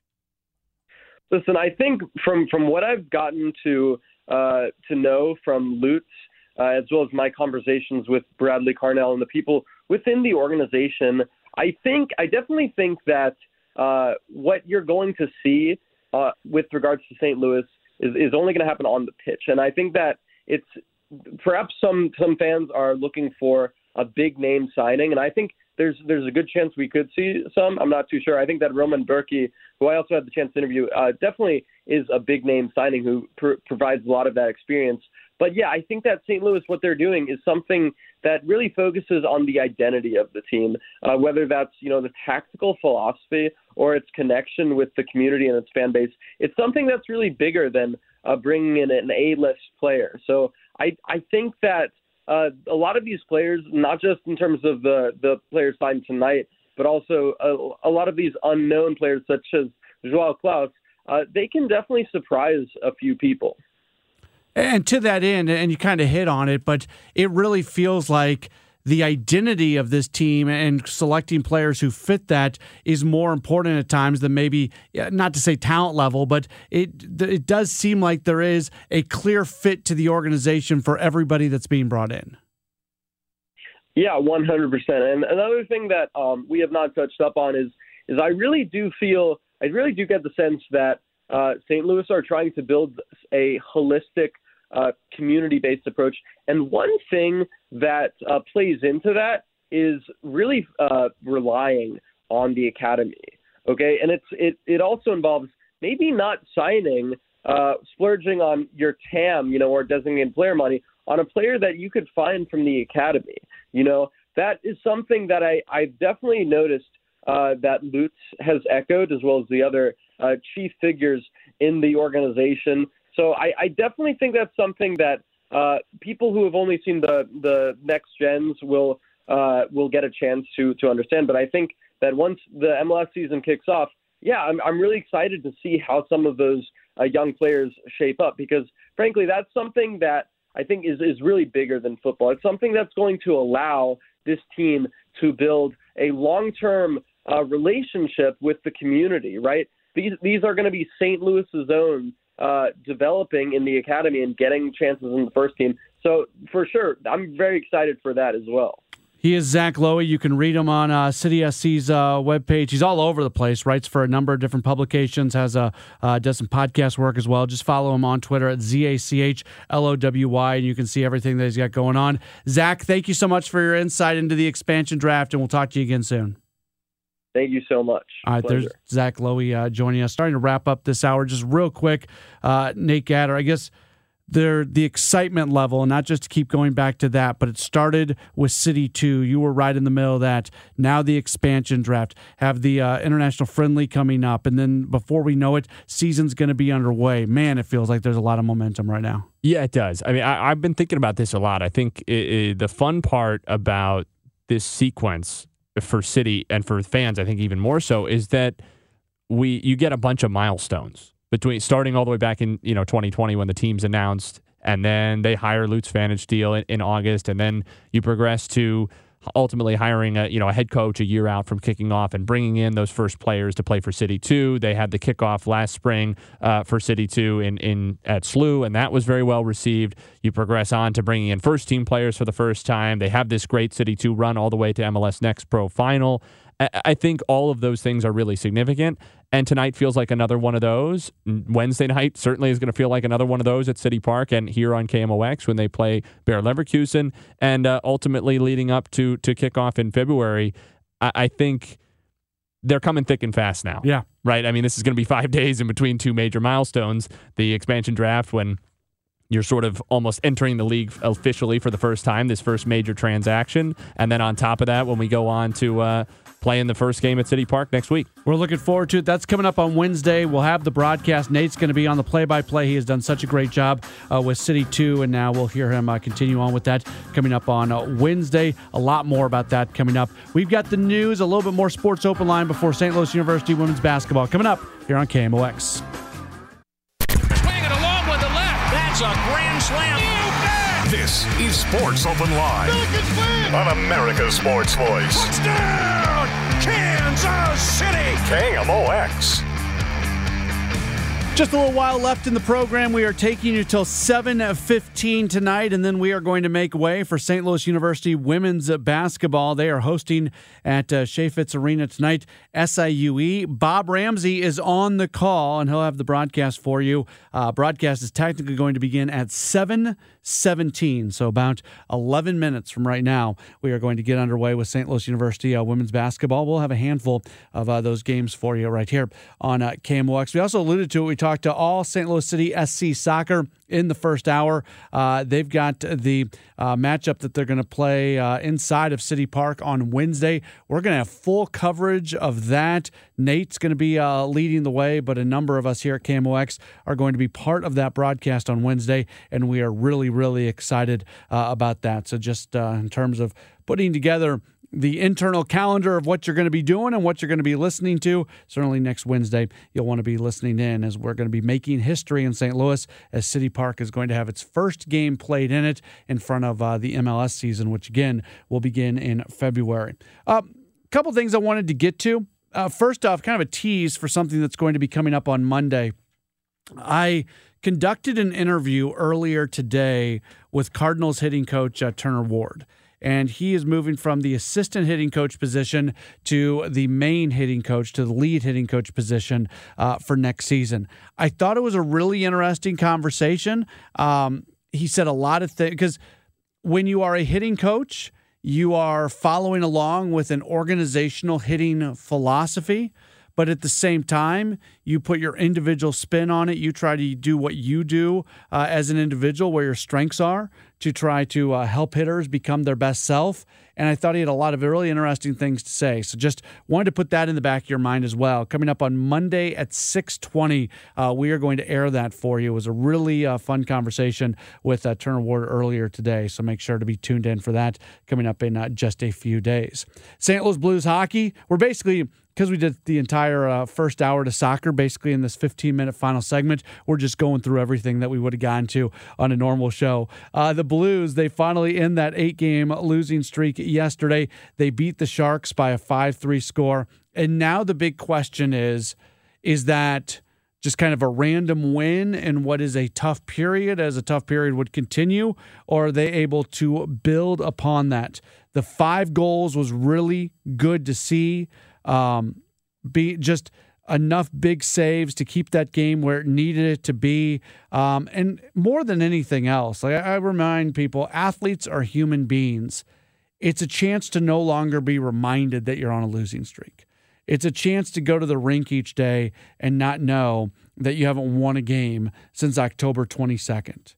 Listen, I think from, from what I've gotten to uh, to know from Lutz, Uh, as well as my conversations with Bradley Carnell and the people within the organization, I think, I definitely think that uh, what you're going to see uh, with regards to Saint Louis is, is only going to happen on the pitch. And I think that it's perhaps some, some fans are looking for a big name signing. And I think there's, there's a good chance we could see some. I'm not too sure. I think that Roman Bürki, who I also had the chance to interview, uh, definitely is a big name signing who pr- provides a lot of that experience. But, yeah, I think that Saint Louis, what they're doing is something that really focuses on the identity of the team, uh, whether that's, you know, the tactical philosophy or its connection with the community and its fan base. It's something that's really bigger than uh, bringing in an A-list player. So I, I think that uh, a lot of these players, not just in terms of the, the players signed tonight, but also a, a lot of these unknown players such as Joao Klaus, uh, they can definitely surprise a few people. And to that end, and you kind of hit on it, but it really feels like the identity of this team and selecting players who fit that is more important at times than maybe, not to say talent level, but it it does seem like there is a clear fit to the organization for everybody that's being brought in. Yeah, one hundred percent. And another thing that um, we have not touched up on is is I really do feel, I really do get the sense that uh, Saint Louis are trying to build a holistic Uh, community-based approach. And one thing that uh, plays into that is really uh, relying on the academy. Okay, and it's it it also involves maybe not signing, uh, splurging on your T A M, you know, or designated player money on a player that you could find from the academy. You know, that is something that I I've definitely noticed uh, that Lutz has echoed, as well as the other uh, chief figures in the organization. So I, I definitely think that's something that uh, people who have only seen the, the next gens will uh, will get a chance to to understand. But I think that once the M L S season kicks off, yeah, I'm I'm really excited to see how some of those uh, young players shape up, because frankly, that's something that I think is is really bigger than football. It's something that's going to allow this team to build a long-term uh, relationship with the community. Right? These these are going to be Saint Louis's own. Uh, developing in the academy and getting chances in the first team. So for sure, I'm very excited for that as well. He is Zach Lowy. You can read him on uh, City S C's uh, webpage. He's all over the place, writes for a number of different publications, has a, uh, does some podcast work as well. Just follow him on Twitter at Z A C H L O W Y, and you can see everything that he's got going on. Zach, thank you so much for your insight into the expansion draft, and we'll talk to you again soon. Thank you so much. All right, Pleasure. There's Zach Lowy uh, joining us. Starting to wrap up this hour, just real quick. Uh, Nate Gatter, I guess There, the excitement level, and not just to keep going back to that, but it started with City two. You were right in the middle of that. Now the expansion draft, have the uh, international friendly coming up, and then before we know it, season's going to be underway. Man, it feels like there's a lot of momentum right now. Yeah, it does. I mean, I, I've been thinking about this a lot. I think it, it, the fun part about this sequence for City and for fans, I think even more so, is that we you get a bunch of milestones. Between starting all the way back in you know twenty twenty when the team's announced, and then they hire Lutz Pfannenstiel in, in August, and then you progress to ultimately hiring a you know a head coach a year out from kicking off and bringing in those first players to play for City two. They had the kickoff last spring uh, for City two in in at S L U, and that was very well received. You progress on to bringing in first team players for the first time. They have this great City two run all the way to M L S Next Pro Final. I think all of those things are really significant, and tonight feels like another one of those. Wednesday night certainly is going to feel like another one of those at City Park and here on K M O X when they play Bayer Leverkusen, and uh, ultimately leading up to to kickoff in February. I, I think they're coming thick and fast now. Yeah. Right? I mean, this is going to be five days in between two major milestones, the expansion draft when you're sort of almost entering the league officially for the first time, this first major transaction, and then on top of that, when we go on to uh, playing the first game at City Park next week. We're looking forward to it. That's coming up on Wednesday. We'll have the broadcast. Nate's going to be on the play-by-play. He has done such a great job uh, with City two, and now we'll hear him uh, continue on with that coming up on uh, Wednesday. A lot more about that coming up. We've got the news, a little bit more Sports Open Line before Saint Louis University women's basketball coming up here on K M O X. That's a grand slam. This is Sports Open Line on America's Sports Voice. Touchdown, Kansas City. K M O X. Just a little while left in the program. We are taking you till seven fifteen tonight, and then we are going to make way for Saint Louis University women's basketball. They are hosting at uh, Chaifetz Arena tonight, S I U E. Bob Ramsey is on the call, and he'll have the broadcast for you. Uh, broadcast is technically going to begin at seven seventeen, so about eleven minutes from right now, we are going to get underway with Saint Louis University uh, women's basketball. We'll have a handful of uh, those games for you right here on uh, K M O X. We also alluded to it. We talked to all Saint Louis City S C soccer in the first hour. Uh, they've got the uh, matchup that they're going to play uh, inside of City Park on Wednesday. We're going to have full coverage of that. Nate's going to be uh, leading the way, but a number of us here at K M O X are going to be part of that broadcast on Wednesday, and we are really, really excited uh, about that. So just uh, in terms of putting together the internal calendar of what you're going to be doing and what you're going to be listening to. Certainly next Wednesday, you'll want to be listening in as we're going to be making history in Saint Louis as City Park is going to have its first game played in it in front of uh, the M L S season, which again will begin in February. A uh, couple things I wanted to get to. Uh, first off, kind of a tease for something that's going to be coming up on Monday. I conducted an interview earlier today with Cardinals hitting coach uh, Turner Ward. And he is moving from the assistant hitting coach position to the main hitting coach, to the lead hitting coach position uh, for next season. I thought it was a really interesting conversation. Um, he said a lot of things, because when you are a hitting coach, you are following along with an organizational hitting philosophy. But at the same time, you put your individual spin on it. You try to do what you do uh, as an individual, where your strengths are, to try to uh, help hitters become their best self. And I thought he had a lot of really interesting things to say. So just wanted to put that in the back of your mind as well. Coming up on Monday at six twenty, uh, we are going to air that for you. It was a really uh, fun conversation with uh, Turner Ward earlier today. So make sure to be tuned in for that coming up in uh, just a few days. Saint Louis Blues hockey, we're basically... because we did the entire uh, first hour to soccer, basically in this fifteen-minute final segment, we're just going through everything that we would have gotten to on a normal show. Uh, the Blues, they finally end that eight-game losing streak yesterday. They beat the Sharks by a five three score. And now the big question is, is that just kind of a random win in what is a tough period, as a tough period would continue, or are they able to build upon that? The five goals was really good to see. Um, be just enough big saves to keep that game where it needed it to be. Um, and more than anything else, like I remind people, athletes are human beings. It's a chance to no longer be reminded that you're on a losing streak. It's a chance to go to the rink each day and not know that you haven't won a game since October twenty-second.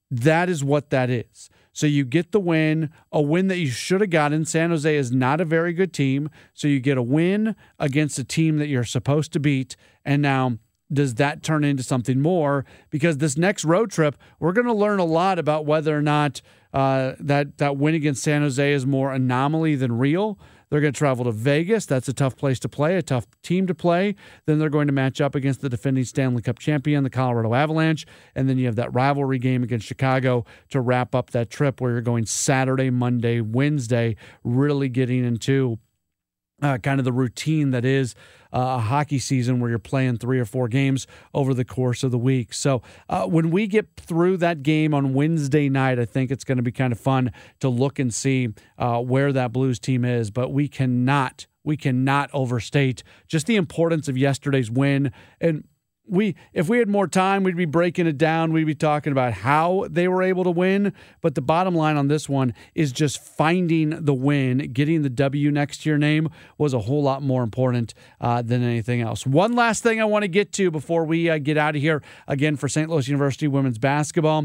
That is what that is. So you get the win, a win that you should have gotten. San Jose is not a very good team. So you get a win against a team that you're supposed to beat. And now, does that turn into something more? Because this next road trip, we're going to learn a lot about whether or not uh, that, that win against San Jose is more anomaly than real. They're going to travel to Vegas. That's a tough place to play, a tough team to play. Then they're going to match up against the defending Stanley Cup champion, the Colorado Avalanche. And then you have that rivalry game against Chicago to wrap up that trip where you're going Saturday, Monday, Wednesday, really getting into Uh, kind of the routine that is uh, a hockey season where you're playing three or four games over the course of the week. So uh, when we get through that game on Wednesday night, I think it's going to be kind of fun to look and see uh, where that Blues team is. But we cannot, we cannot overstate just the importance of yesterday's win. And We, if we had more time, we'd be breaking it down. We'd be talking about how they were able to win. But the bottom line on this one is just finding the win. Getting the W next to your name was a whole lot more important uh, than anything else. One last thing I want to get to before we uh, get out of here, again, for Saint Louis University women's basketball.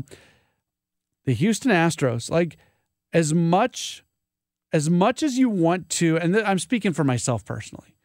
The Houston Astros, like as much, as much as you want to, and th- I'm speaking for myself personally,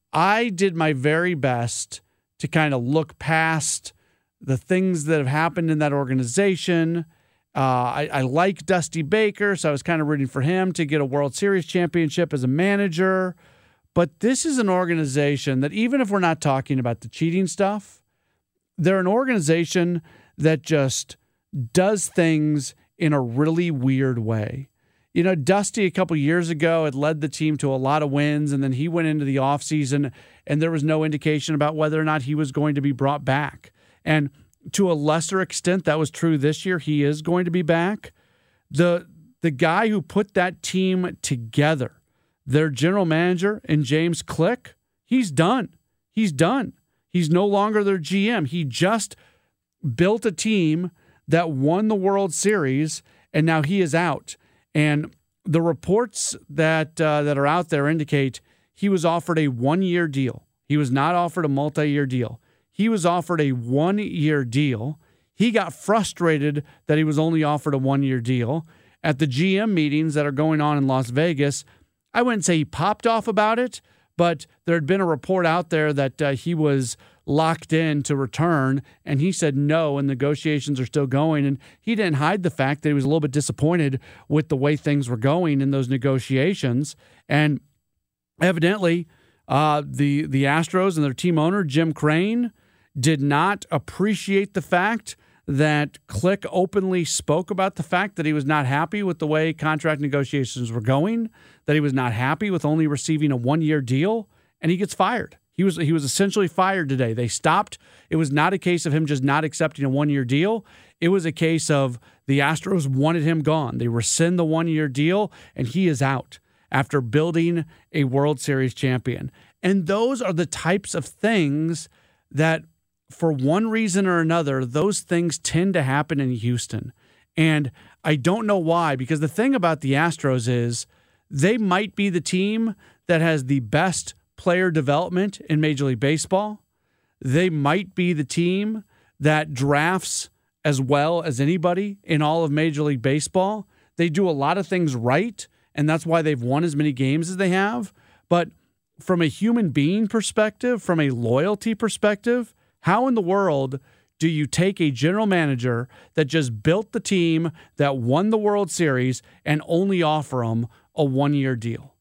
I did my very best to kind of look past the things that have happened in that organization. Uh, I, I like Dusty Baker, so I was kind of rooting for him to get a World Series championship as a manager. But this is an organization that, even if we're not talking about the cheating stuff, they're an organization that just does things in a really weird way. You know, Dusty a couple years ago had led the team to a lot of wins, and then he went into the offseason, and there was no indication about whether or not he was going to be brought back. And to a lesser extent, that was true this year. He is going to be back. The, the guy who put that team together, their general manager, and James Click, he's done. He's done. He's no longer their G M. He just built a team that won the World Series, and now he is out. And the reports that uh, that are out there indicate he was offered a one-year deal. He was not offered a multi-year deal. He was offered a one-year deal. He got frustrated that he was only offered a one-year deal. At the G M meetings that are going on in Las Vegas, I wouldn't say he popped off about it, but there had been a report out there that uh, he was locked in to return, and he said no, and negotiations are still going. And he didn't hide the fact that he was a little bit disappointed with the way things were going in those negotiations. And evidently, uh, the, the Astros and their team owner, Jim Crane, did not appreciate the fact that Click openly spoke about the fact that he was not happy with the way contract negotiations were going, that he was not happy with only receiving a one-year deal, and he gets fired. He was he was essentially fired today. They stopped. It was not a case of him just not accepting a one-year deal. It was a case of the Astros wanted him gone. They rescind the one-year deal, and he is out after building a World Series champion. And those are the types of things that, for one reason or another, those things tend to happen in Houston. And I don't know why, because the thing about the Astros is they might be the team that has the best player development in Major League Baseball. They might be the team that drafts as well as anybody in all of Major League Baseball. They do a lot of things right, and that's why they've won as many games as they have. But from a human being perspective, from a loyalty perspective, how in the world do you take a general manager that just built the team that won the World Series and only offer them a one-year deal?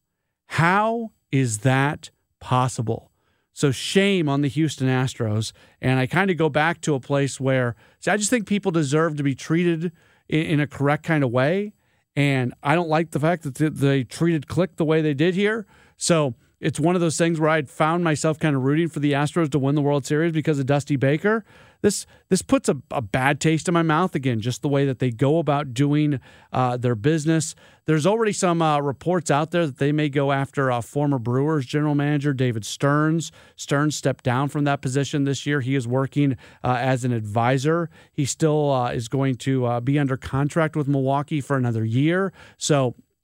How is that possible? So shame on the Houston Astros. And I kind of go back to a place where, see, I just think people deserve to be treated in, in a correct kind of way. And I don't like the fact that they, they treated Click the way they did here. So it's one of those things where I'd found myself kind of rooting for the Astros to win the World Series because of Dusty Baker. This this puts a, a bad taste in my mouth again, just the way that they go about doing uh, their business. There's already some uh, reports out there that they may go after uh, former Brewers general manager David Stearns. Stearns stepped down from that position this year. He is working uh, as an advisor. He still uh, is going to uh, be under contract with Milwaukee for another year. So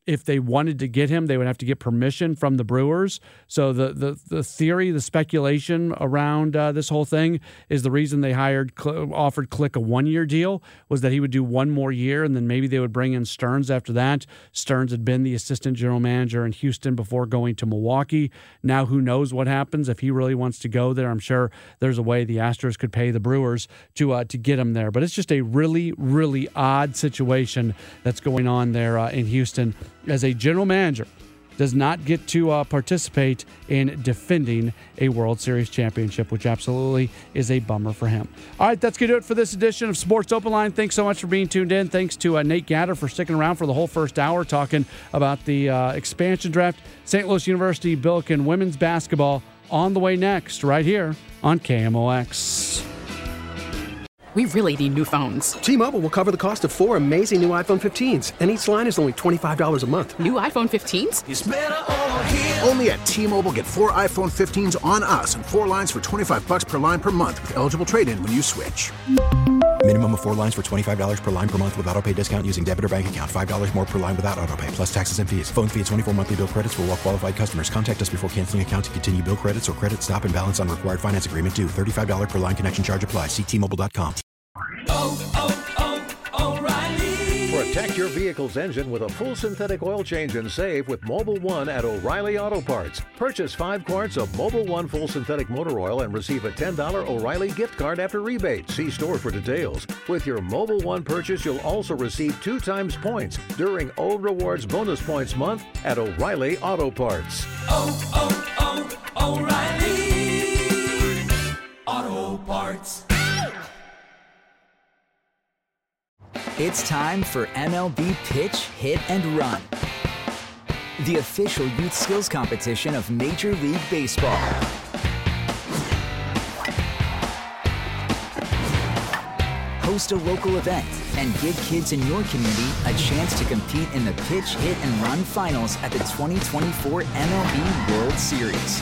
if they wanted to get him, they would have to get permission from the Brewers. So the the, the theory, the speculation around uh, this whole thing is the reason they hired offered Click a one-year deal was that he would do one more year, and then maybe they would bring in Stearns after that. Stearns had been the assistant general manager in Houston before going to Milwaukee. Now who knows what happens if he really wants to go there. I'm sure there's a way the Astros could pay the Brewers to uh, to get him there. But it's just a really, really odd situation that's going on there uh, in Houston, as a general manager does not get to uh, participate in defending a World Series championship, which absolutely is a bummer for him. All right, that's going to do it for this edition of Sports Open Line. Thanks so much for being tuned in. Thanks to uh, Nate Gatter for sticking around for the whole first hour talking about the uh, expansion draft. Saint Louis University Billiken women's basketball on the way next, right here on K M O X. We really need new phones. T-Mobile will cover the cost of four amazing new iPhone fifteens, and each line is only twenty-five dollars a month. New iPhone fifteens? It's better over here. Only at T-Mobile, get four iPhone fifteens on us and four lines for twenty-five bucks per line per month with eligible trade-in when you switch. Minimum of four lines for twenty-five dollars per line per month with autopay discount using debit or bank account. five dollars more per line without autopay, plus taxes and fees. Phone fee at twenty-four monthly bill credits for well-qualified customers. Contact us before canceling account to continue bill credits or credit stop and balance on required finance agreement due. thirty-five dollars per line connection charge applies. See T Mobile dot com. Oh, oh, oh, O'Reilly. Protect your vehicle's engine with a full synthetic oil change and save with Mobil one at O'Reilly Auto Parts. Purchase five quarts of Mobil one full synthetic motor oil and receive a ten dollars O'Reilly gift card after rebate. See store for details. With your Mobil one purchase, you'll also receive two times points during O Rewards Bonus Points Month at O'Reilly Auto Parts. Oh, oh, oh, O'Reilly Auto Parts. It's time for M L B Pitch, Hit, and Run, the official youth skills competition of Major League Baseball. Host a local event and give kids in your community a chance to compete in the Pitch, Hit, and Run finals at the twenty twenty-four M L B World Series.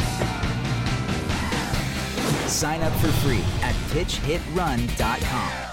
Sign up for free at pitch hit run dot com.